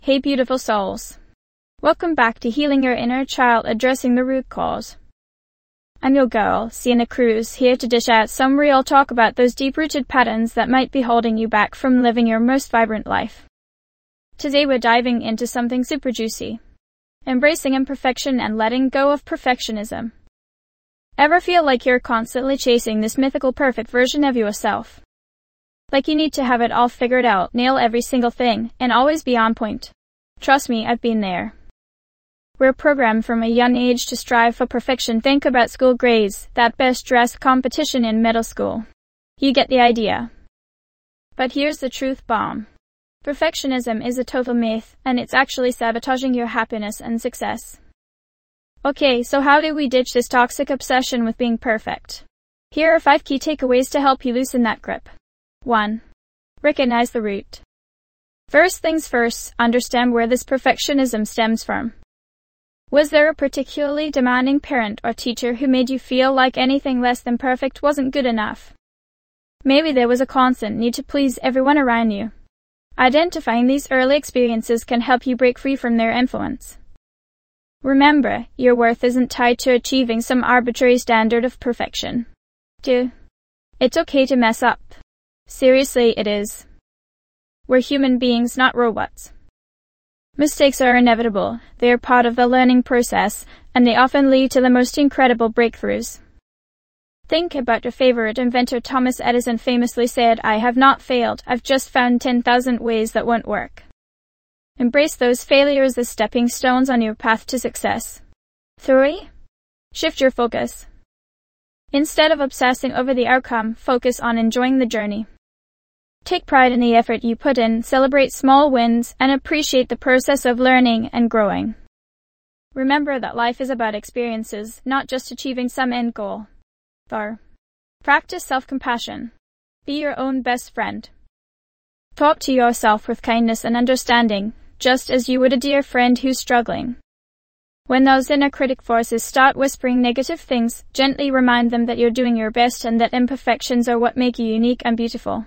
Hey beautiful souls. Welcome back to Healing Your Inner Child, addressing the root cause. I'm your girl, Sienna Cruz, here to dish out some real talk about those deep-rooted patterns that might be holding you back from living your most vibrant life. Today we're diving into something super juicy. Embracing imperfection and letting go of perfectionism. Ever feel like you're constantly chasing this mythical perfect version of yourself? Like you need to have it all figured out, nail every single thing, and always be on point. Trust me, I've been there. We're programmed from a young age to strive for perfection. Think about school grades, that best dressed competition in middle school. You get the idea. But here's the truth bomb. Perfectionism is a total myth, and it's actually sabotaging your happiness and success. Okay, so how do we ditch this toxic obsession with being perfect? Here are 5 key takeaways to help you loosen that grip. 1. Recognize the root. First things first, understand where this perfectionism stems from. Was there a particularly demanding parent or teacher who made you feel like anything less than perfect wasn't good enough? Maybe there was a constant need to please everyone around you. Identifying these early experiences can help you break free from their influence. Remember, your worth isn't tied to achieving some arbitrary standard of perfection. 2. It's okay to mess up. Seriously, it is. We're human beings, not robots. Mistakes are inevitable, they are part of the learning process, and they often lead to the most incredible breakthroughs. Think about your favorite inventor. Thomas Edison famously said, "I have not failed, I've just found 10,000 ways that won't work." Embrace those failures as stepping stones on your path to success. 3. Shift your focus. Instead of obsessing over the outcome, focus on enjoying the journey. Take pride in the effort you put in, celebrate small wins, and appreciate the process of learning and growing. Remember that life is about experiences, not just achieving some end goal. 4. Practice self-compassion. Be your own best friend. Talk to yourself with kindness and understanding, just as you would a dear friend who's struggling. When those inner critic voices start whispering negative things, gently remind them that you're doing your best and that imperfections are what make you unique and beautiful.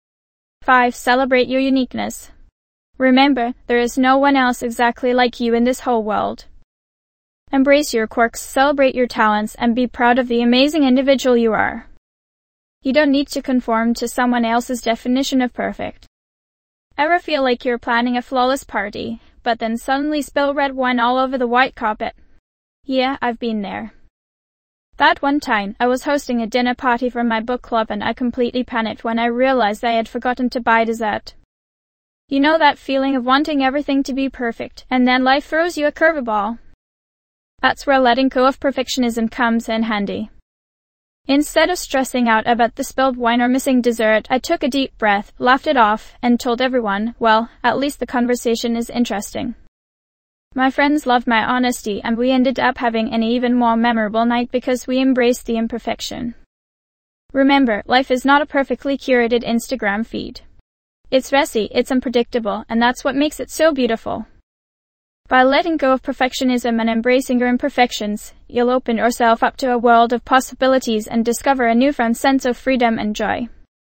5. Celebrate your uniqueness. Remember, there is no one else exactly like you in this whole world. Embrace your quirks, celebrate your talents, and be proud of the amazing individual you are. You don't need to conform to someone else's definition of perfect. Ever feel like you're planning a flawless party, but then suddenly spill red wine all over the white carpet? Yeah, I've been there. That one time, I was hosting a dinner party for my book club and I completely panicked when I realized I had forgotten to buy dessert. You know that feeling of wanting everything to be perfect, and then life throws you a curveball? That's where letting go of perfectionism comes in handy. Instead of stressing out about the spilled wine or missing dessert, I took a deep breath, laughed it off, and told everyone, well, at least the conversation is interesting. My friends loved my honesty, and we ended up having an even more memorable night because we embraced the imperfection. Remember, life is not a perfectly curated Instagram feed. It's messy, it's unpredictable, and that's what makes it so beautiful. By letting go of perfectionism and embracing your imperfections, you'll open yourself up to a world of possibilities and discover a newfound sense of freedom and joy.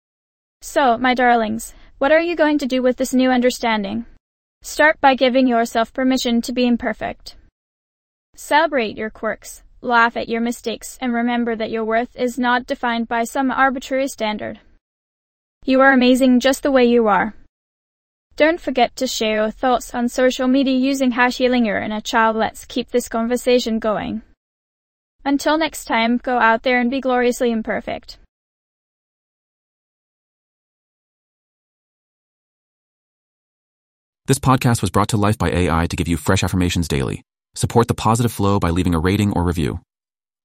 So, my darlings, what are you going to do with this new understanding? Start by giving yourself permission to be imperfect. Celebrate your quirks, laugh at your mistakes, and remember that your worth is not defined by some arbitrary standard. You are amazing just the way you are. Don't forget to share your thoughts on social media using #HealingYourInnerChild. Let's keep this conversation going. Until next time, go out there and be gloriously imperfect. This podcast was brought to life by AI to give you fresh affirmations daily. Support the positive flow by leaving a rating or review.